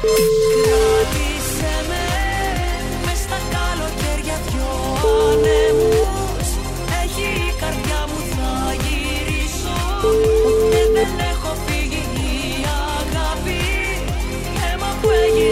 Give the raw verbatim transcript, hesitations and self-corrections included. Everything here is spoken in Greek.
Κράτησε με μες στα καλοκαίρια δυο ανέμους. Έχει η καρδιά μου, θα γυρίσω. Ποτέ δεν έχω φύγει η αγάπη. Αίμα που έγινε